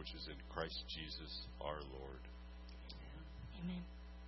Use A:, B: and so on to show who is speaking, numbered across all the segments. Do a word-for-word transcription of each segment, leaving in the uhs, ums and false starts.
A: which is in Christ Jesus our Lord.
B: Amen.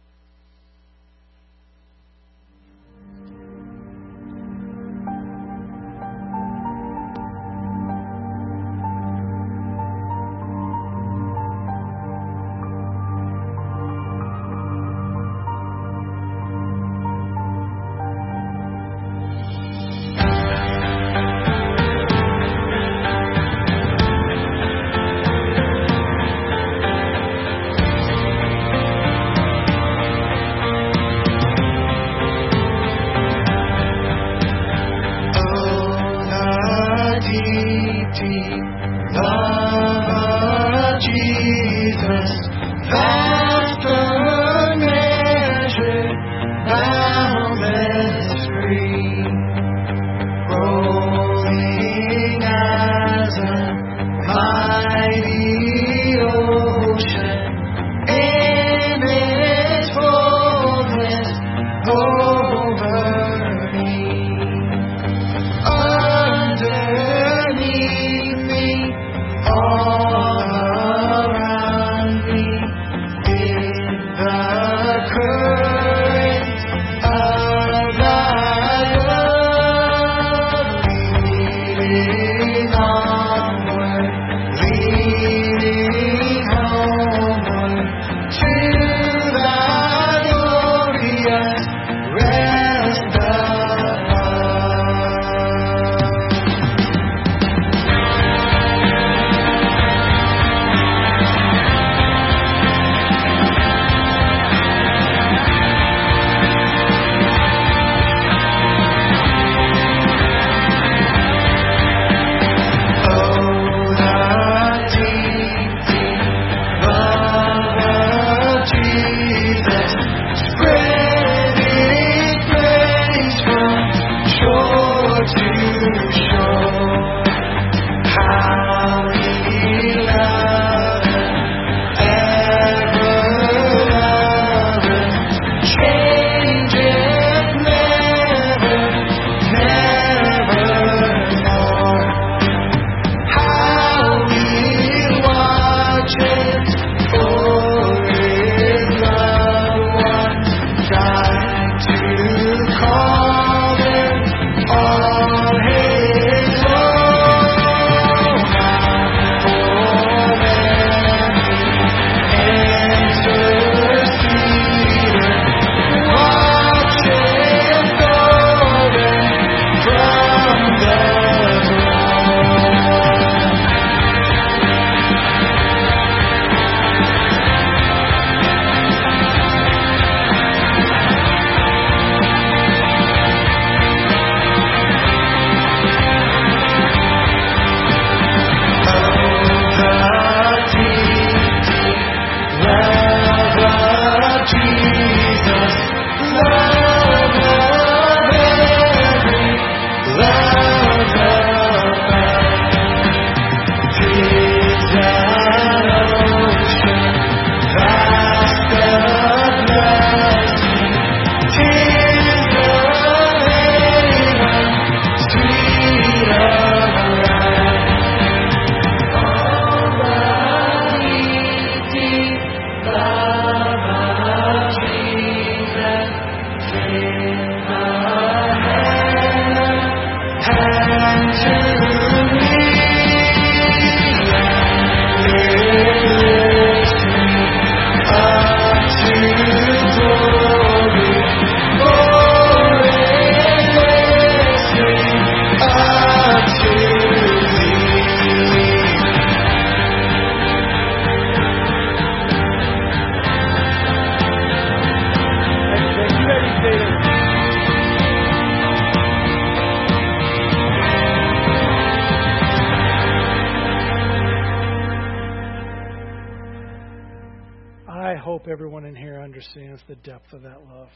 C: hope everyone in here understands the depth of that love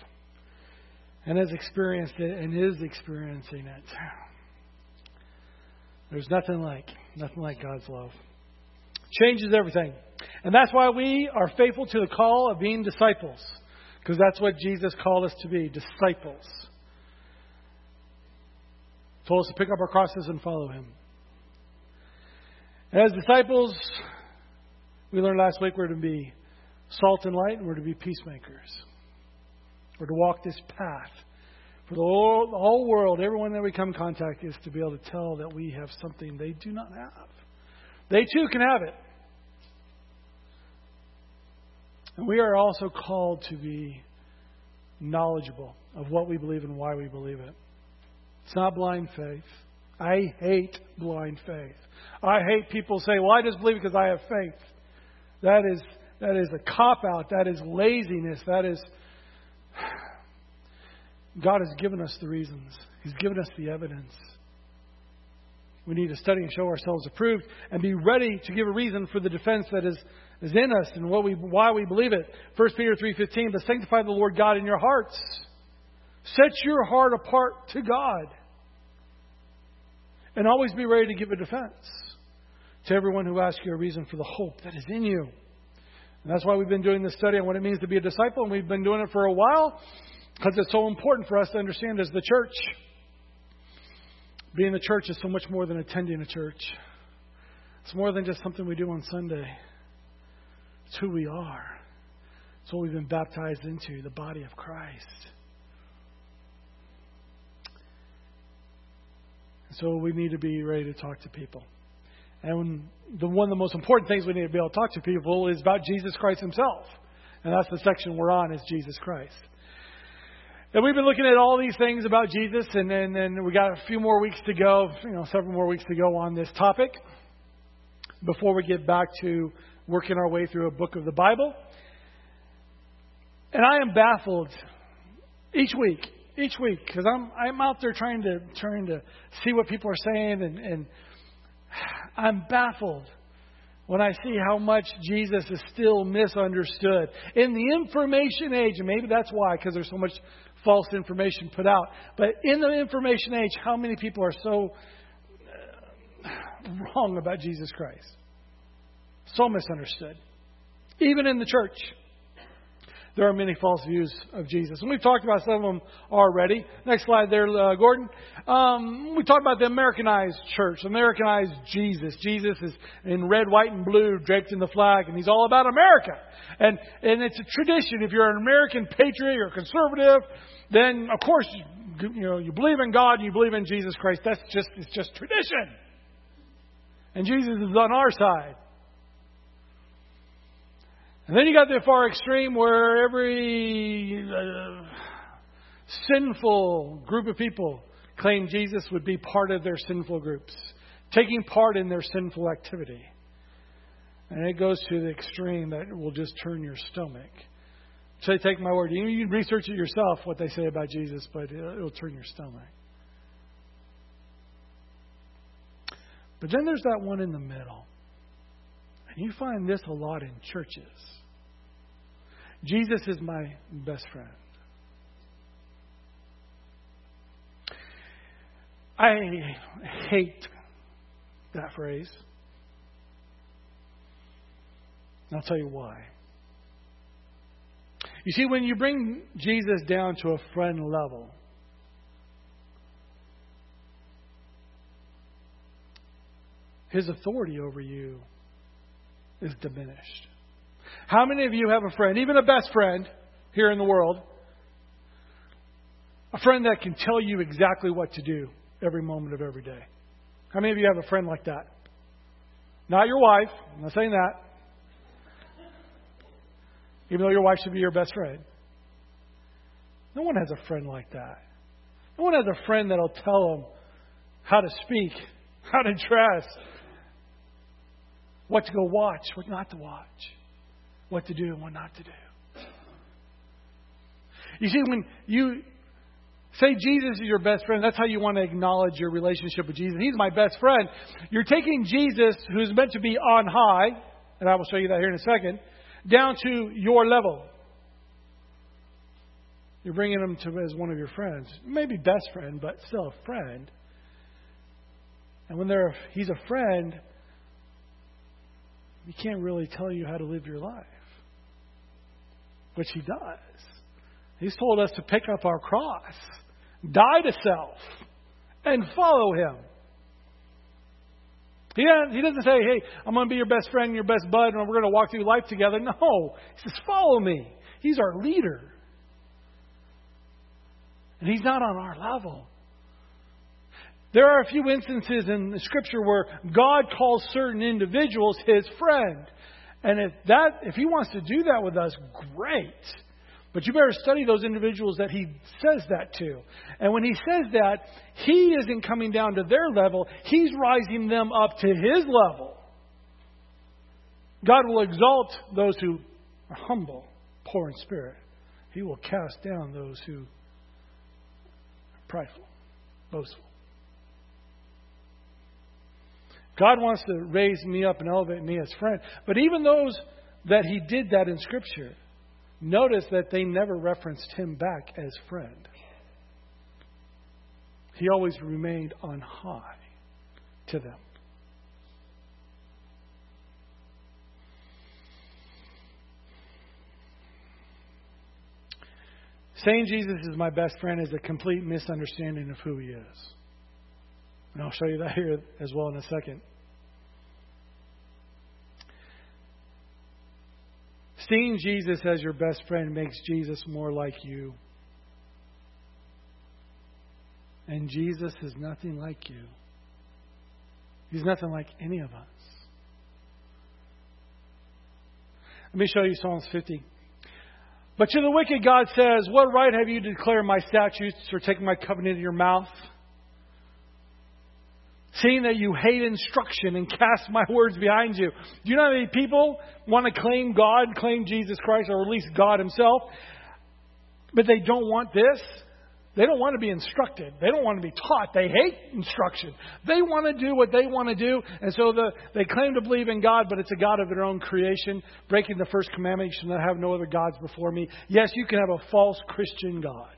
C: and has experienced it and is experiencing it. There's nothing like, nothing like God's love. Changes everything. And that's why we are faithful to the call of being disciples. Because that's what Jesus called us to be, disciples. Told us to pick up our crosses and follow Him. And as disciples, We learned last week we're to be salt and light, and we're to be peacemakers. We're to walk this path. For the whole, the whole world, everyone that we come in contact is to be able to tell that we have something they do not have. They too can have it. And we are also called to be knowledgeable of what we believe and why we believe it. It's not blind faith. I hate blind faith. I hate people say, well, I just believe because I have faith. That is that is a cop-out. That is laziness. That is... God has given us the reasons. He's given us the evidence. We need to study and show ourselves approved and be ready to give a reason for the defense that is, is in us and what we why we believe it. First Peter three fifteen, but sanctify the Lord God in your hearts. Set your heart apart to God. And always be ready to give a defense to everyone who asks you a reason for the hope that is in you. And that's why we've been doing this study on what it means to be a disciple. And we've been doing it for a while because it's so important for us to understand as the church. Being the church is so much more than attending a church. It's more than just something we do on Sunday. It's who we are. It's what we've been baptized into, the body of Christ. So we need to be ready to talk to people. And the one of the most important things we need to be able to talk to people is about Jesus Christ Himself. And that's the section we're on, is Jesus Christ. And we've been looking at all these things about Jesus, and then and, and we got a few more weeks to go, you know, several more weeks to go on this topic before we get back to working our way through a book of the Bible. And I am baffled each week. Each week, because I'm I'm out there trying to trying to see what people are saying, and, and I'm baffled when I see how much Jesus is still misunderstood in the information age. And maybe that's why, because there's so much false information put out. But in the information age, how many people are so wrong about Jesus Christ? So misunderstood, even in the church. There are many false views of Jesus. And we've talked about some of them already. Next slide there, uh, Gordon. Um, we talked about the Americanized church, Americanized Jesus. Jesus is in red, white, and blue, draped in the flag, and He's all about America. And and it's a tradition. If you're an American patriot or conservative, then, of course, you, you know, you believe in God and you believe in Jesus Christ. That's just, it's just tradition. And Jesus is on our side. And then you got the far extreme where every uh, sinful group of people claim Jesus would be part of their sinful groups, taking part in their sinful activity. And it goes to the extreme that will just turn your stomach. So take my word. You, you can research it yourself, what they say about Jesus, but it'll, it'll turn your stomach. But then there's that one in the middle. And you find this a lot in churches. Jesus is my best friend. I hate that phrase. And I'll tell you why. You see, when you bring Jesus down to a friend level, His authority over you is diminished. How many of you have a friend, even a best friend here in the world, a friend that can tell you exactly what to do every moment of every day? How many of you have a friend like that? Not your wife. I'm not saying that. Even though your wife should be your best friend. No one has a friend like that. No one has a friend that'll tell them how to speak, how to dress, what to go watch, what not to watch, what to do and what not to do. You see, when you say Jesus is your best friend, that's how you want to acknowledge your relationship with Jesus. He's my best friend. You're taking Jesus, who's meant to be on high, and I will show you that here in a second, down to your level. You're bringing him to as one of your friends. Maybe best friend, but still a friend. And when they're he's a friend, he can't really tell you how to live your life. Which he does. He's told us to pick up our cross, die to self, and follow him. He doesn't, he doesn't say, hey, I'm going to be your best friend, your best bud, and we're going to walk through life together. No. He says, follow me. He's our leader. And He's not on our level. There are a few instances in the Scripture where God calls certain individuals His friend. And if that, if He wants to do that with us, great. But you better study those individuals that He says that to. And when He says that, He isn't coming down to their level. He's rising them up to His level. God will exalt those who are humble, poor in spirit. He will cast down those who are prideful, boastful. God wants to raise me up and elevate me as friend. But even those that He did that in Scripture, notice that they never referenced Him back as friend. He always remained on high to them. Saying Jesus is my best friend is a complete misunderstanding of who He is. And I'll show you that here as well in a second. Seeing Jesus as your best friend makes Jesus more like you. And Jesus is nothing like you. He's nothing like any of us. Let me show you Psalms fifty. But to the wicked God says, what right have you to declare my statutes or take my covenant in your mouth? Seeing that you hate instruction and cast my words behind you. Do you know how many people want to claim God, claim Jesus Christ, or at least God Himself, but they don't want this? They don't want to be instructed. They don't want to be taught. They hate instruction. They want to do what they want to do. And so the, they claim to believe in God, but it's a God of their own creation, breaking the first commandment, you shall not have no other gods before me. Yes, you can have a false Christian God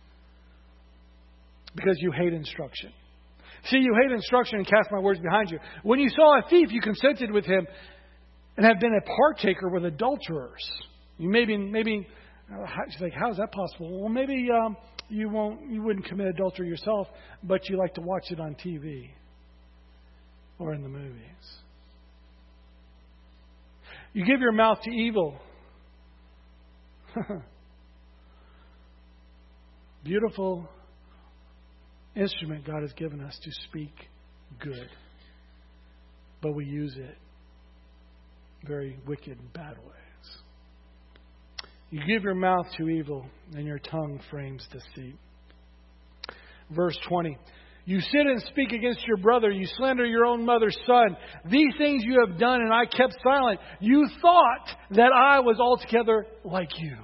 C: because you hate instruction. See, you hate instruction and cast my words behind you. When you saw a thief, you consented with him and have been a partaker with adulterers. You maybe, maybe, she's like, how is that possible? Well, maybe um, you won't, you wouldn't commit adultery yourself, but you like to watch it on T V or in the movies. You give your mouth to evil. Beautiful instrument God has given us to speak good. But we use it very wicked and bad ways. You give your mouth to evil and your tongue frames deceit. Verse twenty. You sit and speak against your brother. You slander your own mother's son. These things you have done and I kept silent. You thought that I was altogether like you.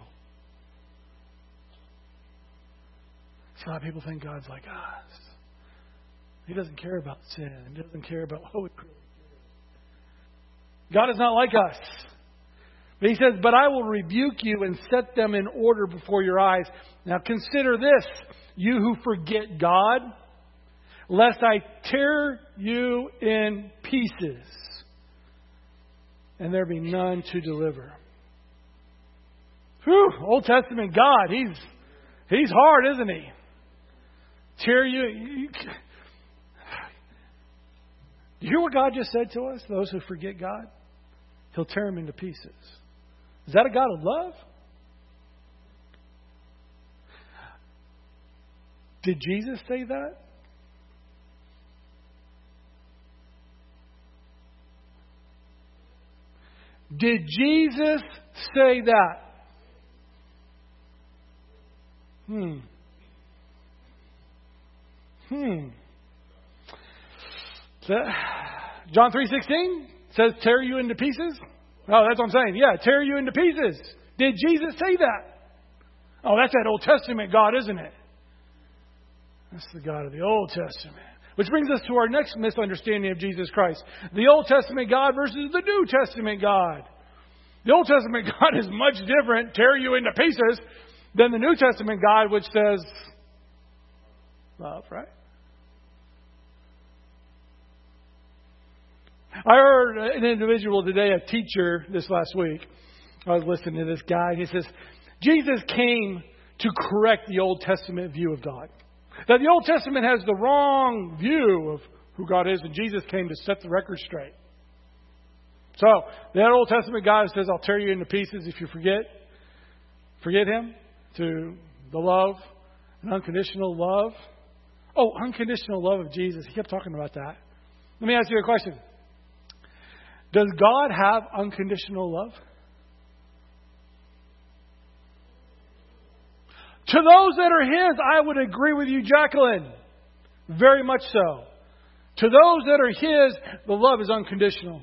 C: So a lot of people think God's like us. He doesn't care about sin. He doesn't care about what we really do. God is not like us. But He says, but I will rebuke you and set them in order before your eyes. Now consider this, you who forget God, lest I tear you in pieces and there be none to deliver. Whew, Old Testament God, He's He's hard, isn't He? Tear you, you. Do you hear what God just said to us? Those who forget God, He'll tear them into pieces. Is that a God of love? Did Jesus say that? Did Jesus say that? Hmm. Hmm. So, John three sixteen says, tear you into pieces? Oh, that's what I'm saying. Yeah, tear you into pieces. Did Jesus say that? Oh, that's that Old Testament God, isn't it? That's the God of the Old Testament. Which brings us to our next misunderstanding of Jesus Christ. The Old Testament God versus the New Testament God. The Old Testament God is much different, tear you into pieces, than the New Testament God, which says love, right? I heard an individual today, a teacher this last week. I was listening to this guy. He says, Jesus came to correct the Old Testament view of God. That the Old Testament has the wrong view of who God is, and Jesus came to set the record straight. So, that Old Testament God says, I'll tear you into pieces if you forget. Forget Him. To the love, an unconditional love. Oh, unconditional love of Jesus. He kept talking about that. Let me ask you a question. Does God have unconditional love? To those that are His, I would agree with you, Jacqueline. Very much so. To those that are His, the love is unconditional.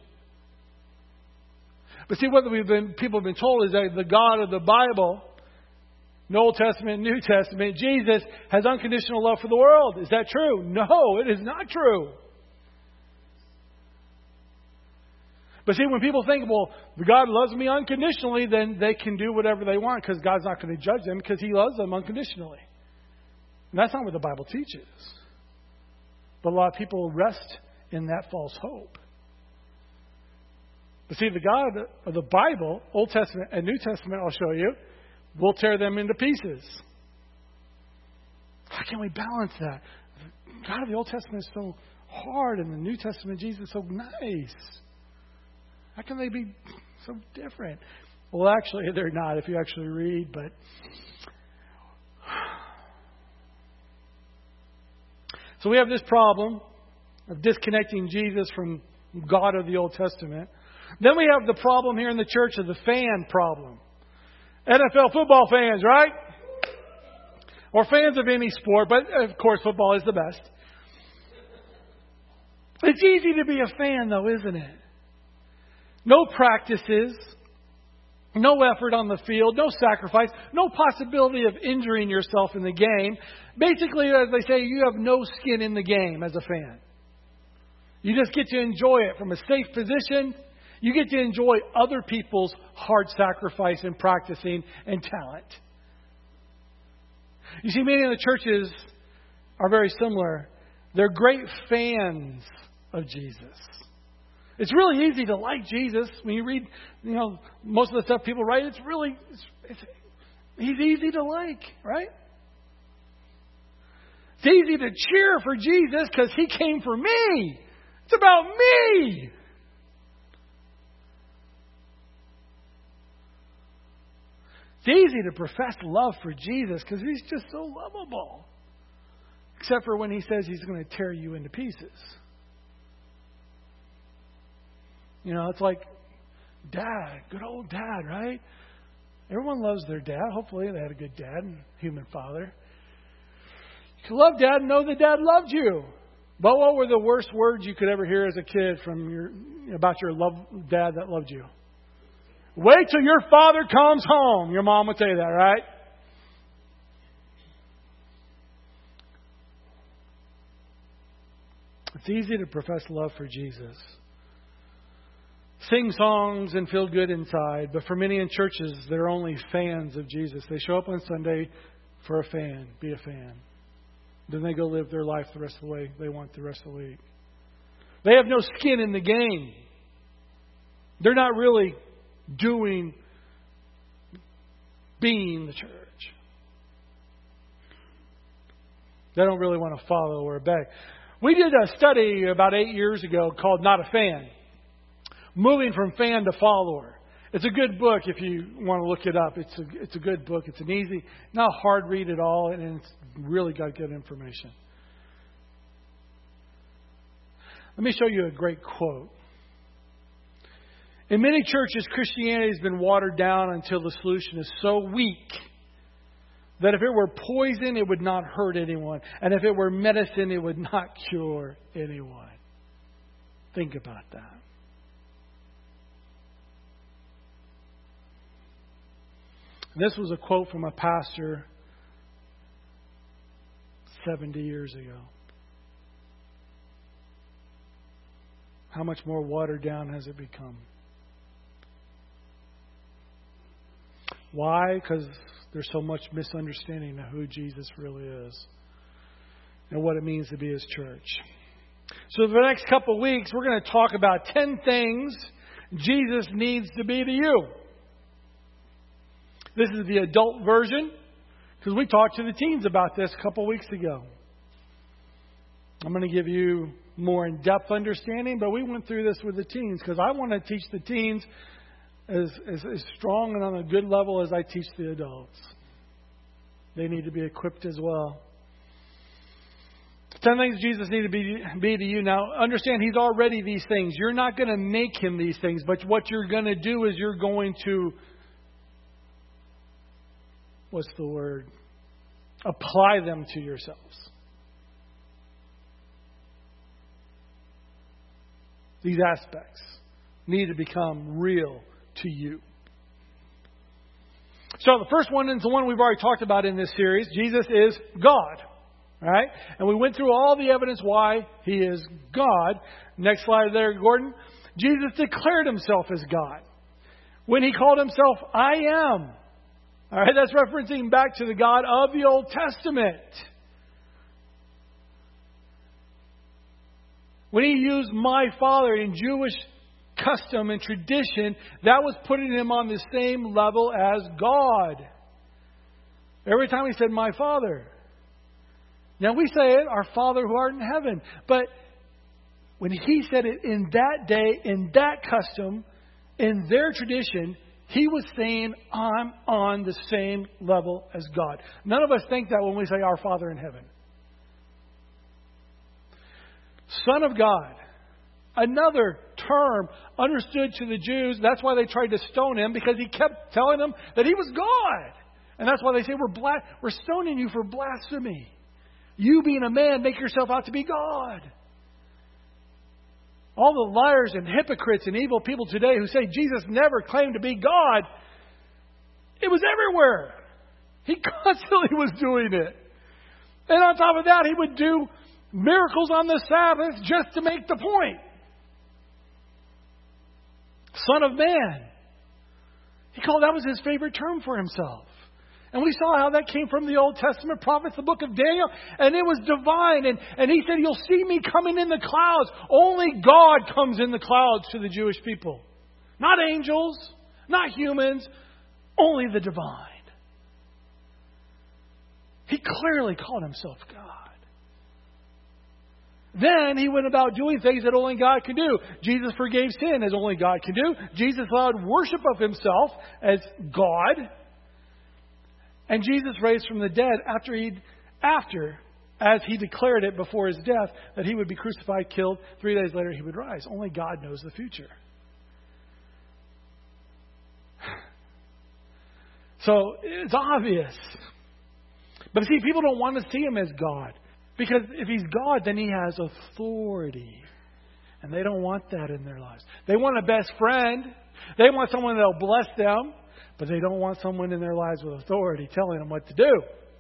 C: But see, what we've been, people have been told is that the God of the Bible, the Old Testament, New Testament, Jesus, has unconditional love for the world. Is that true? No, it is not true. But see, when people think, well, God loves me unconditionally, then they can do whatever they want because God's not going to judge them because He loves them unconditionally. And that's not what the Bible teaches. But a lot of people rest in that false hope. But see, the God of the Bible, Old Testament and New Testament, I'll show you, will tear them into pieces. How can we balance that? God of the Old Testament is so hard and the New Testament, Jesus, is so nice. How can they be so different? Well, actually, they're not if you actually read, but so we have this problem of disconnecting Jesus from God of the Old Testament. Then we have the problem here in the church of the fan problem. N F L football fans, right? Or fans of any sport, but of course football is the best. It's easy to be a fan though, isn't it? No practices, no effort on the field, no sacrifice, no possibility of injuring yourself in the game. Basically, as they say, you have no skin in the game as a fan. You just get to enjoy it from a safe position. You get to enjoy other people's hard sacrifice and practicing and talent. You see, many of the churches are very similar. They're great fans of Jesus. It's really easy to like Jesus. When you read, you know, most of the stuff people write, it's really, it's, it's, he's easy to like, right? It's easy to cheer for Jesus because He came for me. It's about me. It's easy to profess love for Jesus because He's just so lovable. Except for when He says He's going to tear you into pieces. You know, it's like dad, good old dad, right? Everyone loves their dad. Hopefully they had a good dad and human father. You can love dad and know that dad loved you. But what were the worst words you could ever hear as a kid from your about your love dad that loved you? Wait till your father comes home. Your mom would say that, right? It's easy to profess love for Jesus. Sing songs and feel good inside. But for many in churches, they're only fans of Jesus. They show up on Sunday for a fan, be a fan. Then they go live their life the rest of the way they want the rest of the week. They have no skin in the game. They're not really doing, being the church. They don't really want to follow or beg. We did a study about eight years ago called Not a Fan. Moving from fan to follower. It's a good book if you want to look it up. It's a, it's a good book. It's an easy, not a hard read at all, and it's really got good information. Let me show you a great quote. In many churches, Christianity has been watered down until the solution is so weak that if it were poison, it would not hurt anyone. And if it were medicine, it would not cure anyone. Think about that. This was a quote from a pastor seventy years ago. How much more watered down has it become? Why? Because there's so much misunderstanding of who Jesus really is and what it means to be His church. So for the next couple of weeks, we're going to talk about ten things Jesus needs to be to you. This is the adult version, because we talked to the teens about this a couple weeks ago. I'm going to give you more in-depth understanding, but we went through this with the teens because I want to teach the teens as, as, as strong and on a good level as I teach the adults. They need to be equipped as well. Ten things Jesus needs to be, be to you. Now, understand He's already these things. You're not going to make Him these things, but what you're going to do is you're going to, what's the word? Apply them to yourselves. These aspects need to become real to you. So the first one is the one we've already talked about in this series. Jesus is God. All right? And we went through all the evidence why He is God. Next slide there, Gordon. Jesus declared Himself as God. When He called Himself, I am. All right, that's referencing back to the God of the Old Testament. When He used my Father in Jewish custom and tradition, that was putting Him on the same level as God. Every time He said, my Father. Now we say it, our Father who art in heaven. But when He said it in that day, in that custom, in their tradition, He was saying, I'm on the same level as God. None of us think that when we say our Father in heaven. Son of God. Another term understood to the Jews. That's why they tried to stone Him, because He kept telling them that He was God. And that's why they say, we're, bla- we're stoning you for blasphemy. You being a man, make yourself out to be God. All the liars and hypocrites and evil people today who say Jesus never claimed to be God, it was everywhere. He constantly was doing it. And on top of that, He would do miracles on the Sabbath just to make the point. Son of Man. He called, that was His favorite term for Himself. And we saw how that came from the Old Testament prophets, the book of Daniel. And it was divine. And, and He said, you'll see me coming in the clouds. Only God comes in the clouds to the Jewish people. Not angels, not humans, only the divine. He clearly called Himself God. Then He went about doing things that only God could do. Jesus forgave sin as only God can do. Jesus allowed worship of Himself as God. And Jesus raised from the dead after he, after, as He declared it before His death, that He would be crucified, killed. Three days later, He would rise. Only God knows the future. So it's obvious. But see, people don't want to see Him as God. Because if He's God, then He has authority. And they don't want that in their lives. They want a best friend. They want someone that will bless them. But they don't want someone in their lives with authority telling them what to do.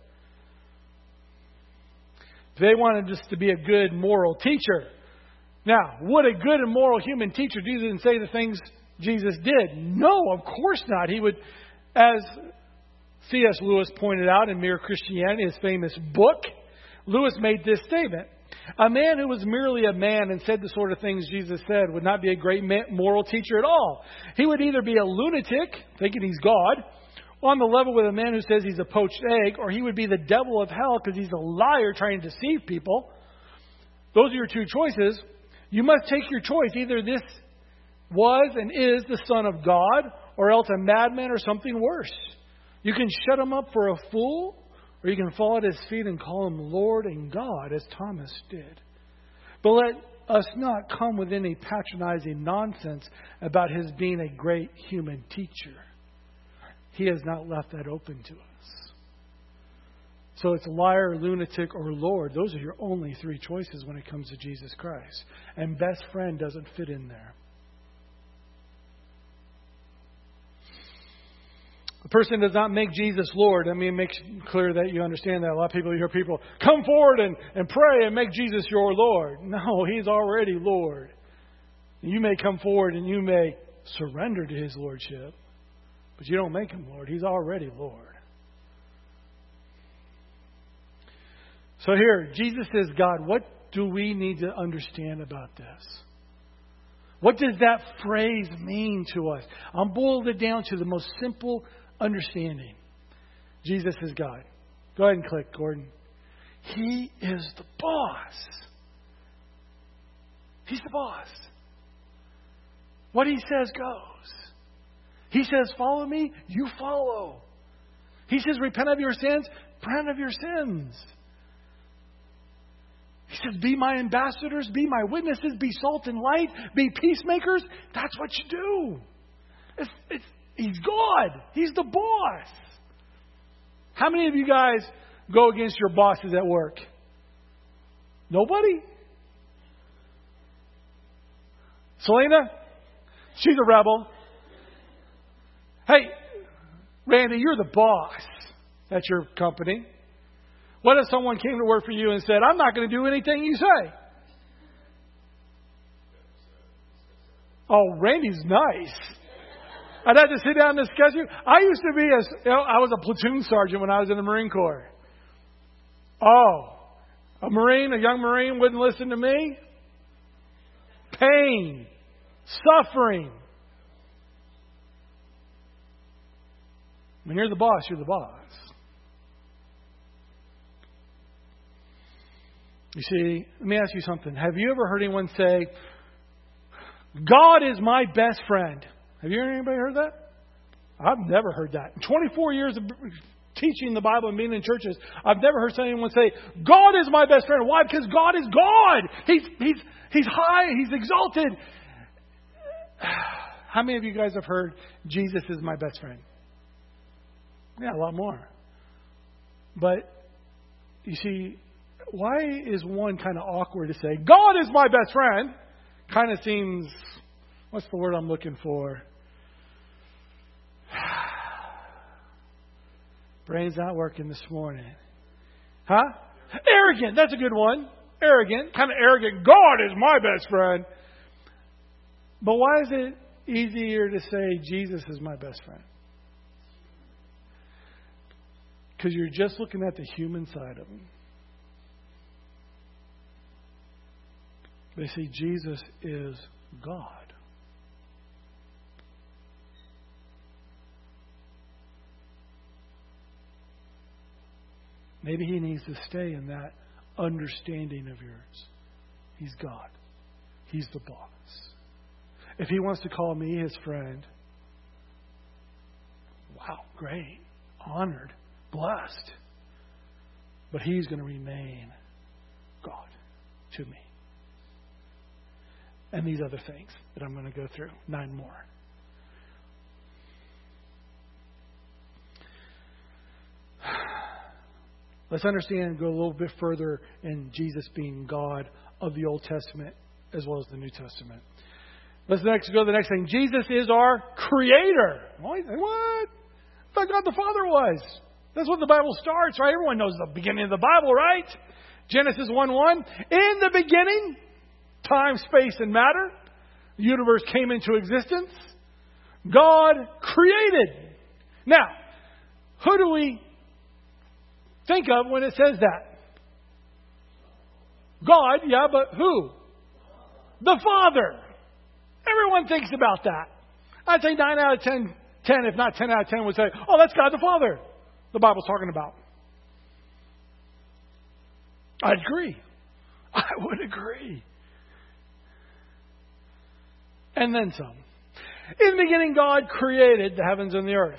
C: They want Him just to be a good moral teacher. Now, would a good and moral human teacher do and say the things Jesus did? No, of course not. He would, as C S Lewis pointed out in Mere Christianity, his famous book, Lewis made this statement. A man who was merely a man and said the sort of things Jesus said would not be a great moral teacher at all. He would either be a lunatic, thinking he's God, on the level with a man who says he's a poached egg, or he would be the devil of hell because he's a liar trying to deceive people. Those are your two choices. You must take your choice. Either this was and is the Son of God, or else a madman or something worse. You can shut him up for a fool, or you can fall at His feet and call Him Lord and God, as Thomas did. But let us not come with any patronizing nonsense about His being a great human teacher. He has not left that open to us. So it's liar, lunatic, or Lord. Those are your only three choices when it comes to Jesus Christ. And best friend doesn't fit in there. A person does not make Jesus Lord. I mean, make clear that you understand that. A lot of people, you hear people, come forward and, and pray and make Jesus your Lord. No, He's already Lord. You may come forward and you may surrender to His Lordship, but you don't make Him Lord. He's already Lord. So here, Jesus is God. What do we need to understand about this? What does that phrase mean to us? I'll boil it down to the most simple understanding. Jesus is God. Go ahead and click, Gordon. He is the boss. He's the boss. What He says goes. He says, follow me, you follow. He says, repent of your sins, repent of your sins. He says, be my ambassadors, be my witnesses, be salt and light, be peacemakers. That's what you do. It's, it's, he's God. He's the boss. How many of you guys go against your bosses at work? Nobody? Selena? She's a rebel. Hey, Randy, you're the boss at your company. What if someone came to work for you and said, I'm not going to do anything you say? Oh, Randy's nice. I'd have to sit down and discuss you. I used to be, a, you know, I was a platoon sergeant when I was in the Marine Corps. Oh, a Marine, a young Marine wouldn't listen to me? Pain, suffering. When you're the boss, you're the boss. You see, let me ask you something. Have you ever heard anyone say, God is my best friend? Have you anybody heard that? I've never heard that. In twenty-four years of teaching the Bible and being in churches, I've never heard anyone say, God is my best friend. Why? Because God is God. He's, he's, he's high. He's exalted. How many of you guys have heard Jesus is my best friend? Yeah, a lot more. But, you see, why is one kind of awkward to say, God is my best friend? Kind of seems, what's the word I'm looking for? Brain's not working this morning. Huh? Arrogant. That's a good one. Arrogant. Kind of arrogant. God is my best friend. But why is it easier to say Jesus is my best friend? Because you're just looking at the human side of Him. They say Jesus is God. Maybe He needs to stay in that understanding of yours. He's God. He's the boss. If He wants to call me His friend, wow, great, honored, blessed. But He's going to remain God to me. And these other things that I'm going to go through. Nine more. Let's understand and go a little bit further in Jesus being God of the Old Testament as well as the New Testament. Let's next go to the next thing. Jesus is our Creator. What? I thought God the Father was. That's what the Bible starts, right? Everyone knows the beginning of the Bible, right? Genesis one one. In the beginning, time, space, and matter, the universe came into existence. God created. Now, who do we think of when it says that? God, yeah, but who? The Father. Everyone thinks about that. I'd say nine out of ten, ten, if not ten out of ten, would say, oh, that's God the Father the Bible's talking about. I'd agree. I would agree. And then some. In the beginning, God created the heavens and the earth.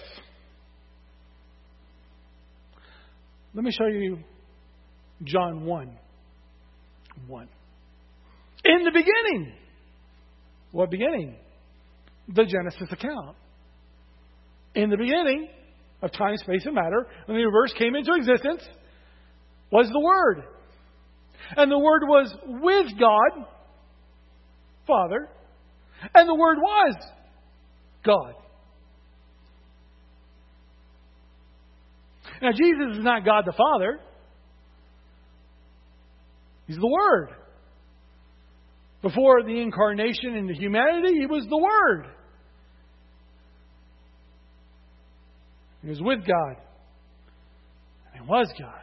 C: Let me show you John one. one. In the beginning. What beginning? The Genesis account. In the beginning of time, space, and matter, when the universe came into existence, was the Word. And the Word was with God, Father, and the Word was God. Now, Jesus is not God the Father. He's the Word. Before the incarnation into humanity, He was the Word. He was with God. And He was God.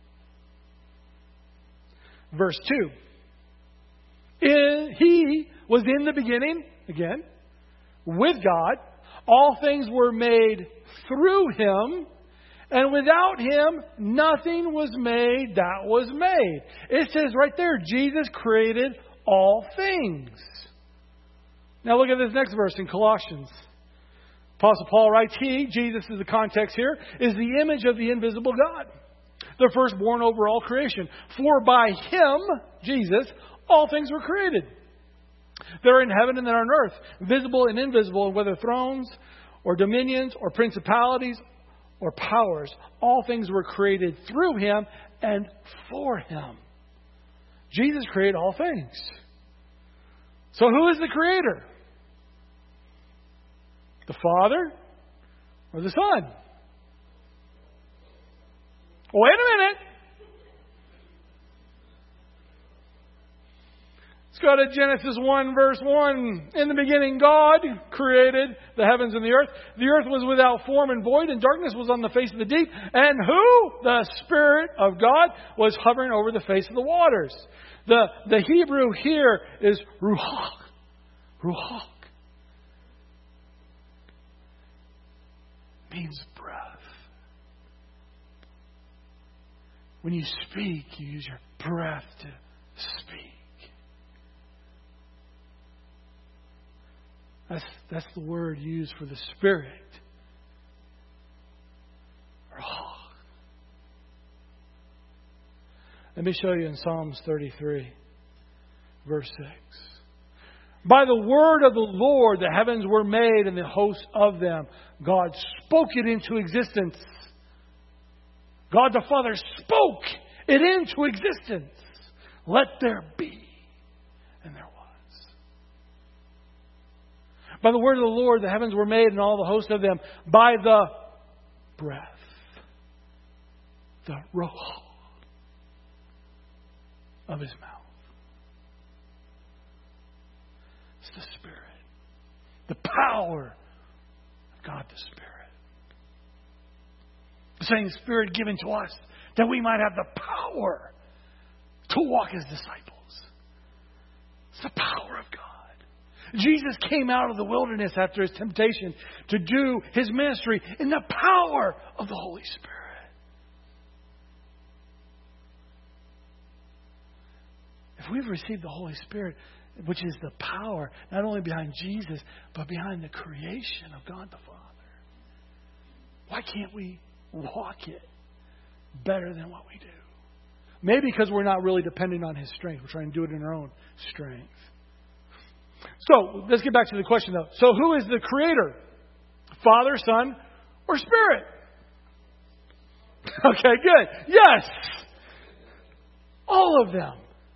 C: Verse two. In, he was in the beginning, again, with God. All things were made through Him. And without Him, nothing was made that was made. It says right there, Jesus created all things. Now look at this next verse in Colossians. Apostle Paul writes, He, Jesus is the context here, is the image of the invisible God, the firstborn over all creation. For by Him, Jesus, all things were created. That are in heaven and that are on earth, visible and invisible, whether thrones or dominions or principalities or powers. All things were created through Him and for Him. Jesus created all things. So who is the Creator? The Father or the Son? Wait a minute. Let's go to Genesis one verse one. In the beginning God created the heavens and the earth. The earth was without form and void, and darkness was on the face of the deep. And who? The Spirit of God was hovering over the face of the waters. The, the Hebrew here is ruach. Ruach. Means breath. When you speak, you use your breath to speak. That's, that's the word used for the Spirit. Let me show you in Psalms thirty-three, verse six. By the word of the Lord the heavens were made, and the hosts of them. God spoke it into existence. God the Father spoke it into existence. Let there be. And there was. By the word of the Lord the heavens were made, and all the hosts of them. By the breath. The ruach of His mouth. It's the Spirit. The power of God the Spirit. The same Spirit given to us that we might have the power to walk as disciples. It's the power of God. Jesus came out of the wilderness after His temptation to do His ministry in the power of the Holy Spirit. If we've received the Holy Spirit, which is the power not only behind Jesus, but behind the creation of God the Father, why can't we walk it better than what we do? Maybe because we're not really dependent on His strength. We're trying to do it in our own strength. So, let's get back to the question though. So who is the Creator? Father, Son, or Spirit? Okay, good. Yes! All of them.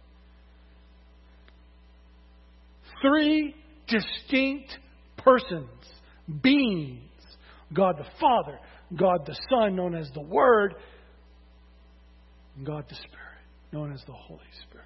C: Three distinct persons, beings. God the Father, God the Son, known as the Word, and God the Spirit, known as the Holy Spirit.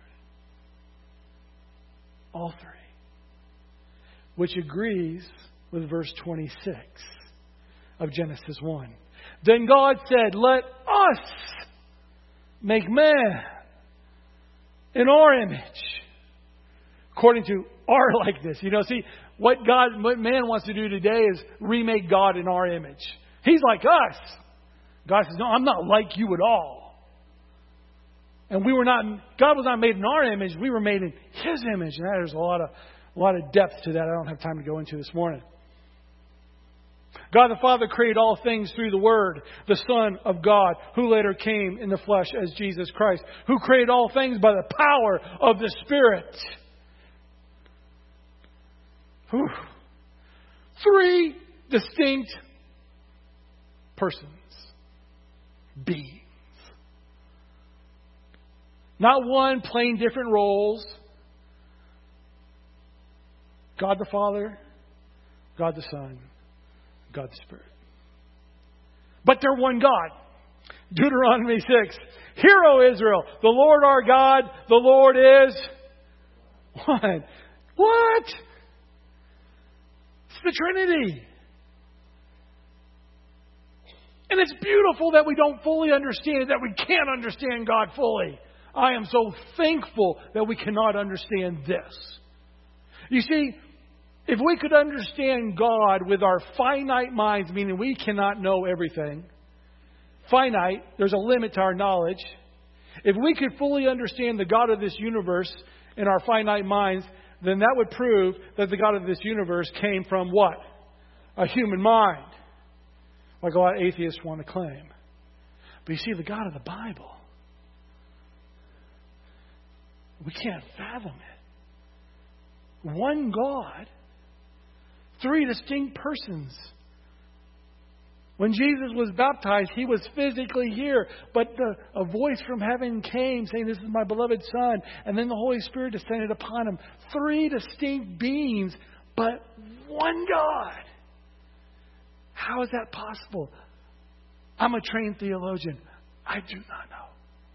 C: All three. Which agrees with verse twenty-six of Genesis one. Then God said, let us make man in our image, according to our likeness. You know, see, what God, what man wants to do today is remake God in our image. He's like us. God says, no, I'm not like you at all. And we were not, God was not made in our image. We were made in His image. And there's a lot of, a lot of depth to that I don't have time to go into this morning. God the Father created all things through the Word, the Son of God, who later came in the flesh as Jesus Christ, who created all things by the power of the Spirit. Whew. Three distinct persons, beings. Not one playing different roles. God the Father, God the Son, God the Spirit. But they're one God. Deuteronomy six. Hear, O Israel, the Lord our God, the Lord is one. What? It's the Trinity. And it's beautiful that we don't fully understand it, that we can't understand God fully. I am so thankful that we cannot understand this. You see, if we could understand God with our finite minds, meaning we cannot know everything, finite, there's a limit to our knowledge. If we could fully understand the God of this universe in our finite minds, then that would prove that the God of this universe came from what? A human mind. Like a lot of atheists want to claim. But you see, the God of the Bible, we can't fathom it. One God, three distinct persons. When Jesus was baptized, He was physically here. But the, a voice from heaven came saying, "This is my beloved Son." And then the Holy Spirit descended upon Him. Three distinct beings, but one God. How is that possible? I'm a trained theologian. I do not know.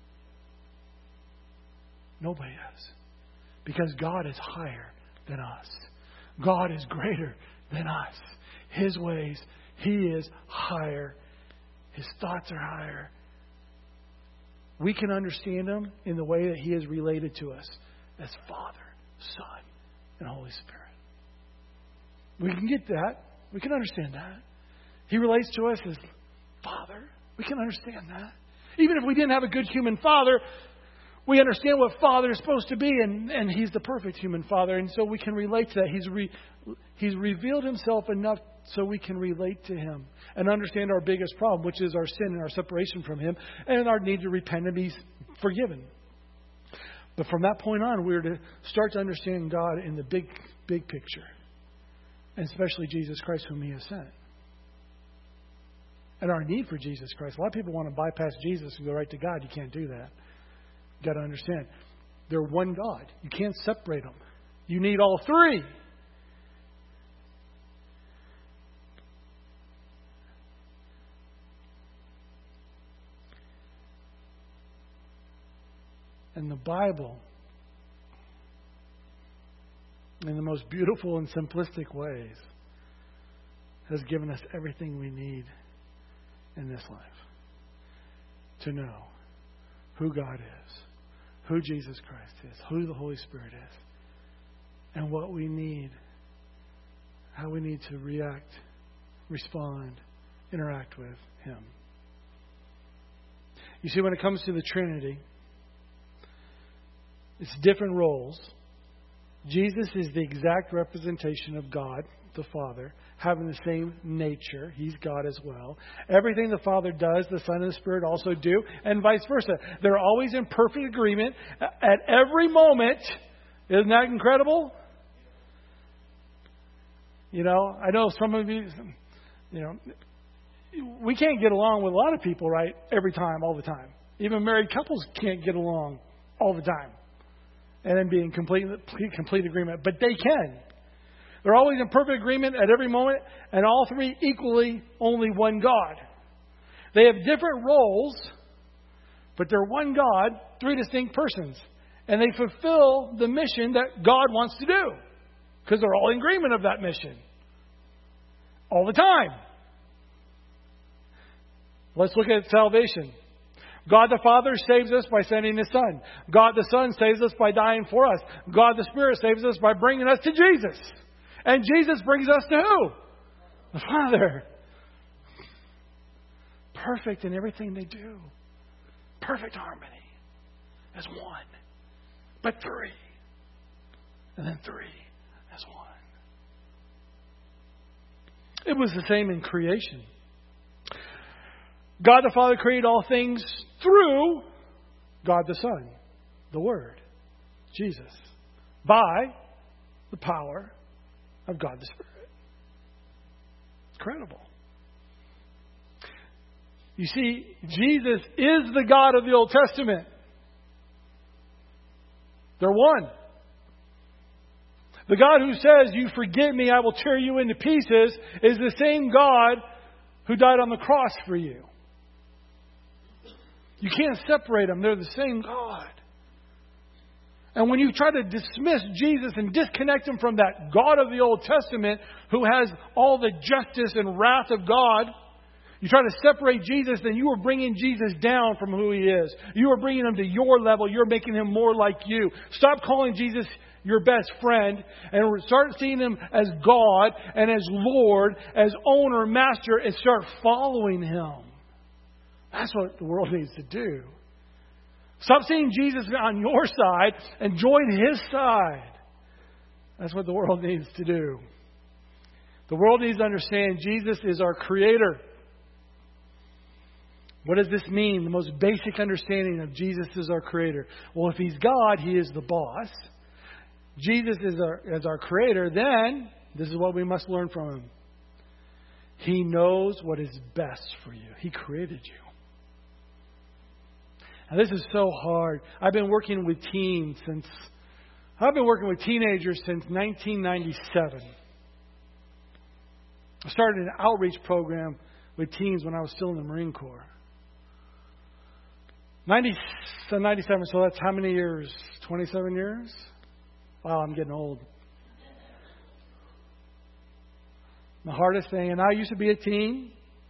C: Nobody does. Because God is higher than us. God is greater than us. His ways, He is higher. His thoughts are higher. We can understand Him in the way that He is related to us as Father, Son, and Holy Spirit. We can get that. We can understand that. He relates to us as Father. We can understand that. Even if we didn't have a good human father, we understand what Father is supposed to be, and, and He's the perfect human Father, and so we can relate to that. He's re, He's revealed Himself enough so we can relate to Him and understand our biggest problem, which is our sin and our separation from Him and our need to repent and be forgiven. But from that point on, we're to start to understand God in the big, big picture, and especially Jesus Christ, whom He has sent. And our need for Jesus Christ. A lot of people want to bypass Jesus and go right to God. You can't do that. You've got to understand. They're one God. You can't separate them. You need all three. And the Bible, in the most beautiful and simplistic ways, has given us everything we need in this life to know who God is, who Jesus Christ is, who the Holy Spirit is, and what we need, how we need to react, respond, interact with Him. You see, when it comes to the Trinity, it's different roles. Jesus is the exact representation of God, the Father, having the same nature. He's God as well. Everything the Father does, the Son and the Spirit also do, and vice versa. They're always in perfect agreement at every moment. Isn't that incredible? You know, I know some of you, you know, we can't get along with a lot of people, right? Every time, all the time. Even married couples can't get along all the time and then be in complete, complete agreement. But they can. They're always in perfect agreement at every moment, and all three equally only one God. They have different roles, but they're one God, three distinct persons. And they fulfill the mission that God wants to do, because they're all in agreement of that mission. All the time. Let's look at salvation. God the Father saves us by sending His Son. God the Son saves us by dying for us. God the Spirit saves us by bringing us to Jesus. And Jesus brings us to who? The Father. Perfect in everything they do. Perfect harmony as one. But three. And then three as one. It was the same in creation. God the Father created all things through God the Son, the Word, Jesus, by the power of God the Spirit. It's incredible. You see, Jesus is the God of the Old Testament. They're one. The God who says, "You forget me, I will tear you into pieces," is the same God who died on the cross for you. You can't separate them. They're the same God. And when you try to dismiss Jesus and disconnect Him from that God of the Old Testament who has all the justice and wrath of God, you try to separate Jesus, then you are bringing Jesus down from who He is. You are bringing Him to your level. You're making Him more like you. Stop calling Jesus your best friend and start seeing Him as God and as Lord, as owner, master, and start following Him. That's what the world needs to do. Stop seeing Jesus on your side and join His side. That's what the world needs to do. The world needs to understand Jesus is our Creator. What does this mean? The most basic understanding of Jesus is our Creator. Well, if He's God, He is the boss. Jesus is our, as our Creator, then this is what we must learn from Him. He knows what is best for you. He created you. Now, this is so hard. I've been working with teens since, I've been working with teenagers since nineteen ninety-seven. I started an outreach program with teens when I was still in the Marine Corps. ninety, so ninety-seven, so that's how many years? twenty-seven years? Wow, I'm getting old. The hardest thing, and I used to be a teen,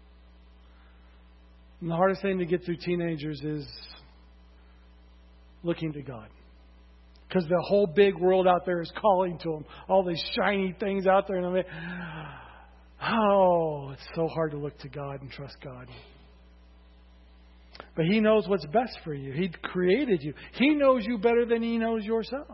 C: and the hardest thing to get through teenagers is looking to God. Because the whole big world out there is calling to them. All these shiny things out there. And I mean, oh, it's so hard to look to God and trust God. But He knows what's best for you. He created you. He knows you better than He knows yourself.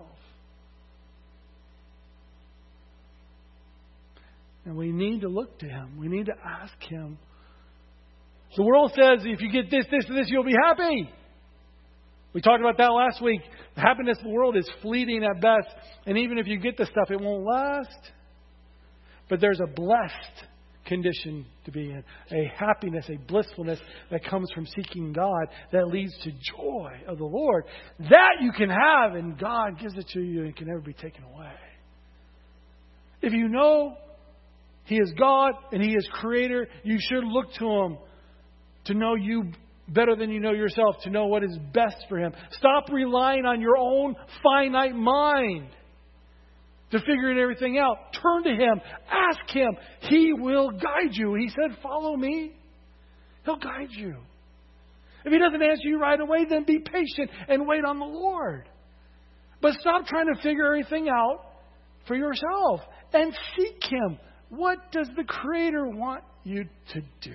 C: And we need to look to Him. We need to ask Him. The world says, if you get this, this, and this, you'll be happy. We talked about that last week. The happiness of the world is fleeting at best. And even if you get the stuff, it won't last. But there's a blessed condition to be in. A happiness, a blissfulness that comes from seeking God that leads to joy of the Lord. That you can have, and God gives it to you and it can never be taken away. If you know He is God and He is Creator, you should look to Him to know you better than you know yourself, to know what is best for Him. Stop relying on your own finite mind to figure everything out. Turn to Him. Ask Him. He will guide you. He said, follow me. He'll guide you. If He doesn't answer you right away, then be patient and wait on the Lord. But stop trying to figure everything out for yourself and seek Him. What does the Creator want you to do?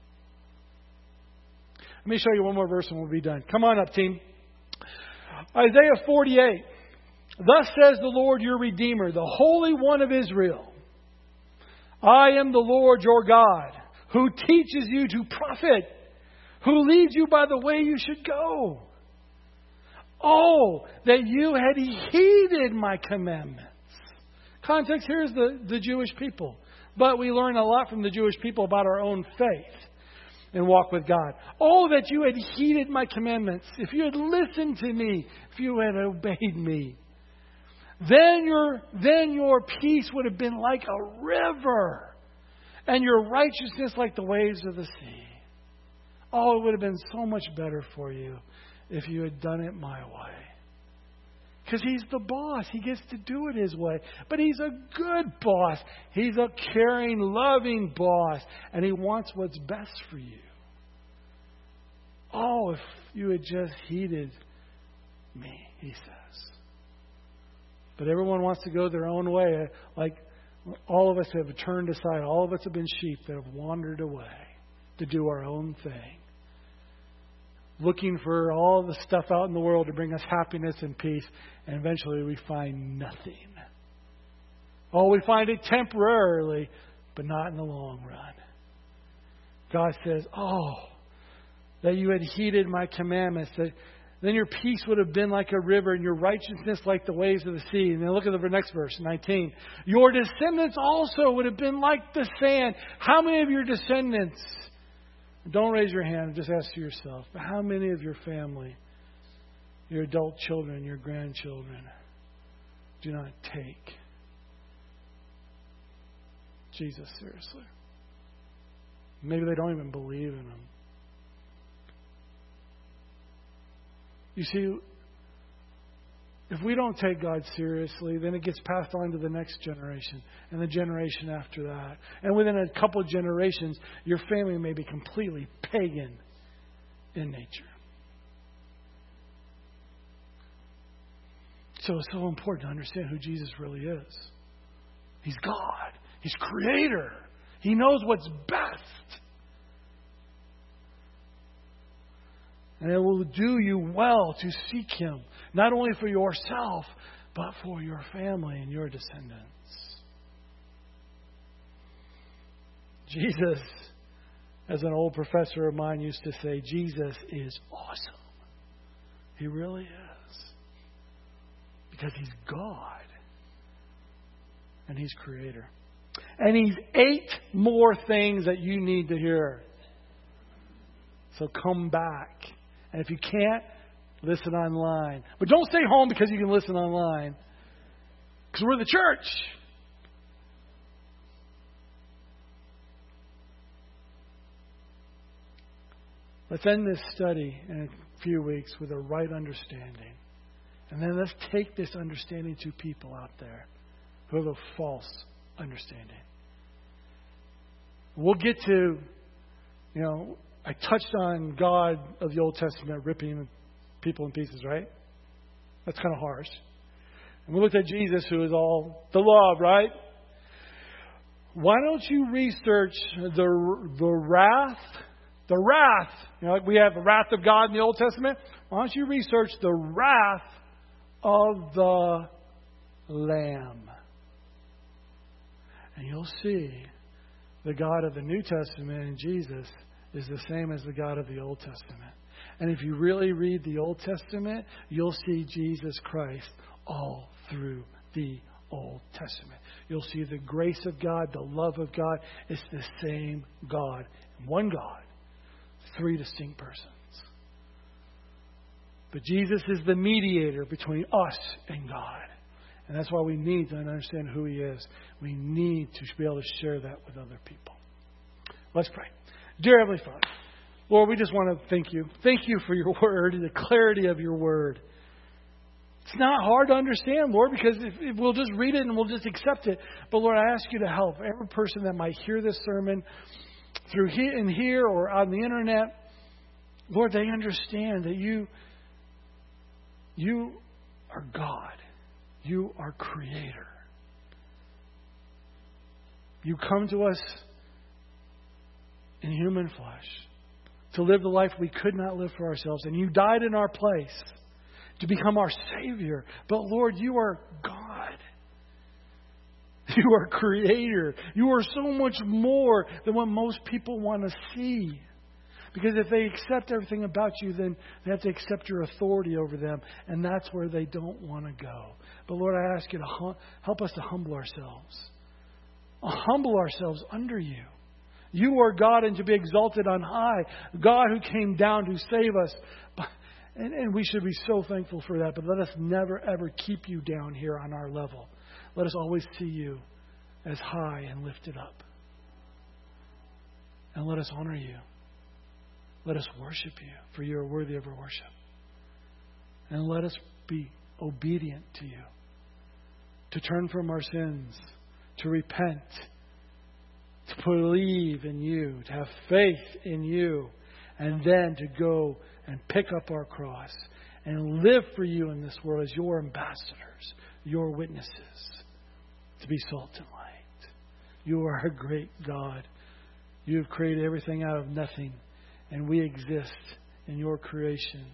C: Let me show you one more verse and we'll be done. Come on up, team. Isaiah forty-eight. Thus says the Lord your Redeemer, the Holy One of Israel. I am the Lord your God, who teaches you to profit, who leads you by the way you should go. Oh, that you had heeded my commandments. Context here is the, the Jewish people. But we learn a lot from the Jewish people about our own faith and walk with God. Oh, that you had heeded my commandments. If you had listened to me, if you had obeyed me, then your, then your peace would have been like a river, and your righteousness like the waves of the sea. Oh, it would have been so much better for you if you had done it my way. Because He's the boss. He gets to do it His way. But He's a good boss. He's a caring, loving boss. And He wants what's best for you. Oh, if you had just heeded me, He says. But everyone wants to go their own way. Like all of us have turned aside. All of us have been sheep that have wandered away to do our own thing. Looking for all the stuff out in the world to bring us happiness and peace. And eventually we find nothing. Oh, we find it temporarily, but not in the long run. God says, oh, that you had heeded my commandments, that then your peace would have been like a river and your righteousness like the waves of the sea. And then look at the next verse, nineteen. Your descendants also would have been like the sand. How many of your descendants... Don't raise your hand. Just ask yourself, how many of your family, your adult children, your grandchildren, do not take Jesus seriously? Maybe they don't even believe in Him. You see, if we don't take God seriously, then it gets passed on to the next generation and the generation after that. And within a couple of generations, your family may be completely pagan in nature. So it's so important to understand who Jesus really is. He's God. He's Creator. He knows what's best. And it will do you well to seek Him, not only for yourself, but for your family and your descendants. Jesus, as an old professor of mine used to say, Jesus is awesome. He really is. Because He's God. And He's Creator. And He's eight more things that you need to hear. So come back. And if you can't, listen online. But don't stay home because you can listen online. Because we're the church. Let's end this study in a few weeks with a right understanding. And then let's take this understanding to people out there who have a false understanding. We'll get to, you know, I touched on God of the Old Testament ripping people in pieces, right? That's kind of harsh. And we looked at Jesus, who is all the love, right? Why don't you research the the wrath, the wrath, you know, like we have the wrath of God in the Old Testament. Why don't you research the wrath of the Lamb? And you'll see the God of the New Testament and Jesus is the same as the God of the Old Testament. And if you really read the Old Testament, you'll see Jesus Christ all through the Old Testament. You'll see the grace of God, the love of God. It's the same God. One God. Three distinct persons. But Jesus is the mediator between us and God. And that's why we need to understand who He is. We need to be able to share that with other people. Let's pray. Dear Heavenly Father, Lord, we just want to thank You. Thank You for Your Word and the clarity of Your Word. It's not hard to understand, Lord, because if, if we'll just read it and we'll just accept it. But Lord, I ask You to help every person that might hear this sermon through here and here or on the internet. Lord, they understand that You, You are God. You are Creator. You come to us in human flesh to live the life we could not live for ourselves. And You died in our place to become our Savior. But Lord, You are God. You are Creator. You are so much more than what most people want to see. Because if they accept everything about You, then they have to accept Your authority over them. And that's where they don't want to go. But Lord, I ask You to hum- help us to humble ourselves. Humble ourselves under You. You are God and to be exalted on high. God who came down to save us. And, and we should be so thankful for that. But let us never, ever keep You down here on our level. Let us always see You as high and lifted up. And let us honor You. Let us worship You, for You are worthy of our worship. And let us be obedient to You, to turn from our sins, to repent, to believe in You, to have faith in You, and then to go and pick up our cross and live for You in this world as Your ambassadors, Your witnesses, to be salt and light. You are a great God. You have created everything out of nothing. And we exist in Your creation.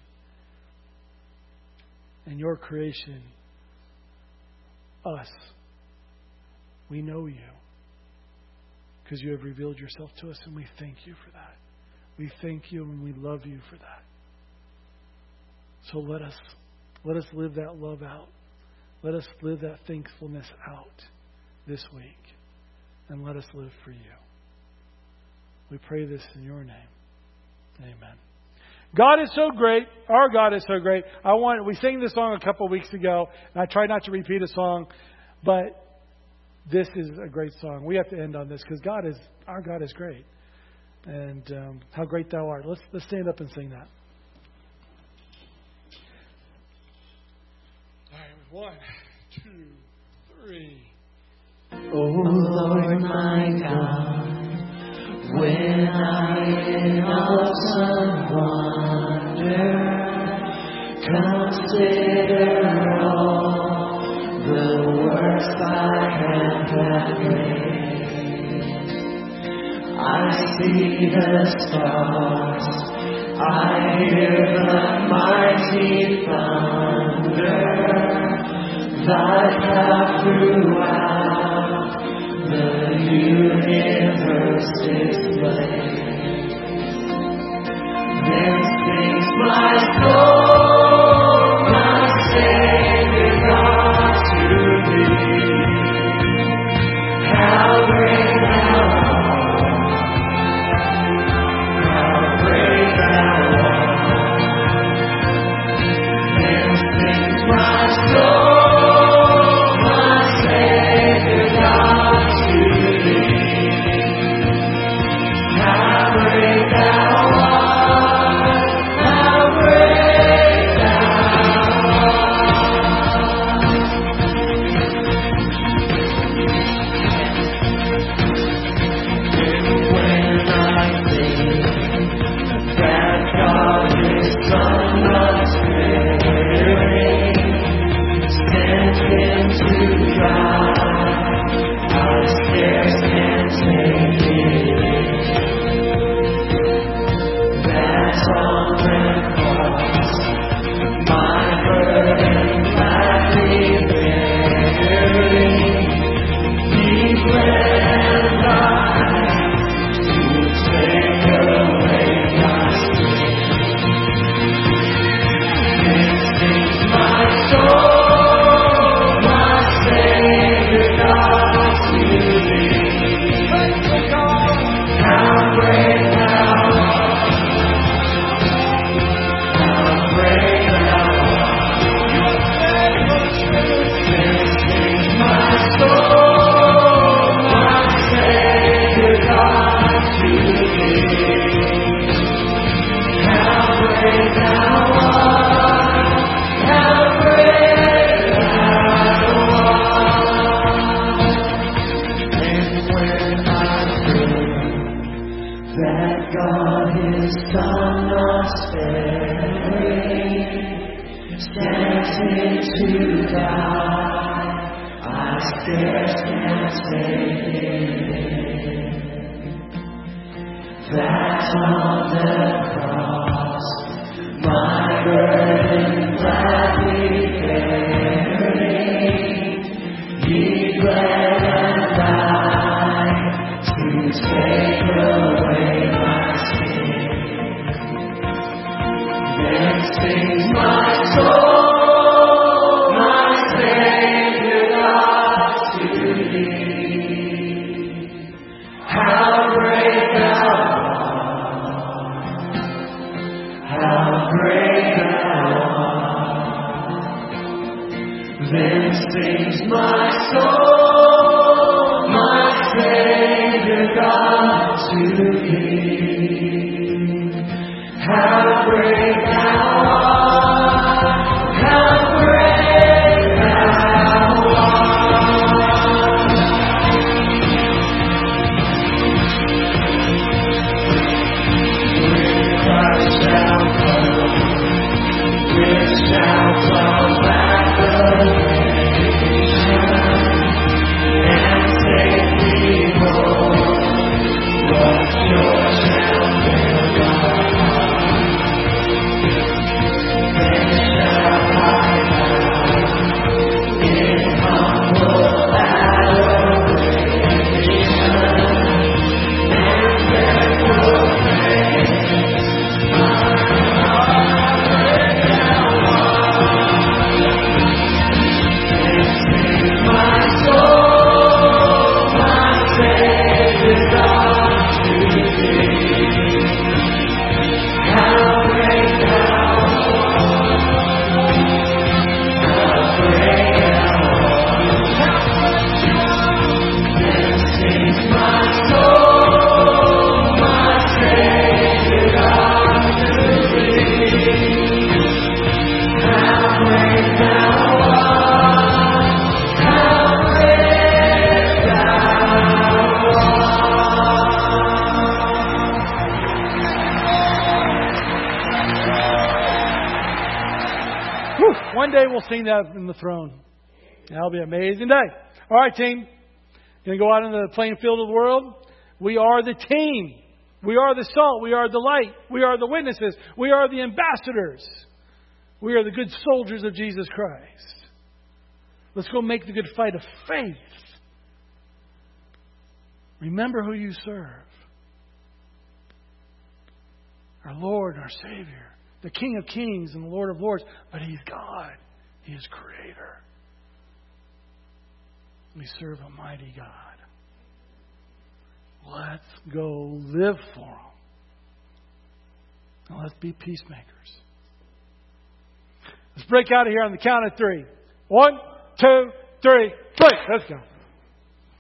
C: In Your creation, us, we know You. Because You have revealed Yourself to us, and we thank You for that. We thank You and we love You for that. So let us, let us live that love out. Let us live that thankfulness out this week. And let us live for You. We pray this in Your name. Amen. God is so great. Our God is so great. I want. We sang this song a couple of weeks ago, and I try not to repeat a song, but this is a great song. We have to end on this because God is our God is great, and um, how great Thou art. Let's let's stand up and sing that. All right, one, two, three.
D: Oh Lord, my God. When I in awesome wonder consider all the works Thy hand hath made, I see the stars, I hear the mighty thunder that clap throughout the universe display. Then sings my soul, my Savior God, to Thee. How great Thou art! How great Thou art! Then sings my soul, my Savior God, to Thee. How great Thou art!
C: One day we'll sing that in the throne. That'll be an amazing day. All right, team. Going to go out into the playing field of the world. We are the team. We are the salt. We are the light. We are the witnesses. We are the ambassadors. We are the good soldiers of Jesus Christ. Let's go make the good fight of faith. Remember who you serve. Our Lord and our Savior. The King of Kings and the Lord of Lords. But He's God. He is Creator. We serve a mighty God. Let's go live for Him. And let's be peacemakers. Let's break out of here on the count of three. One, two, three, break. Let's go.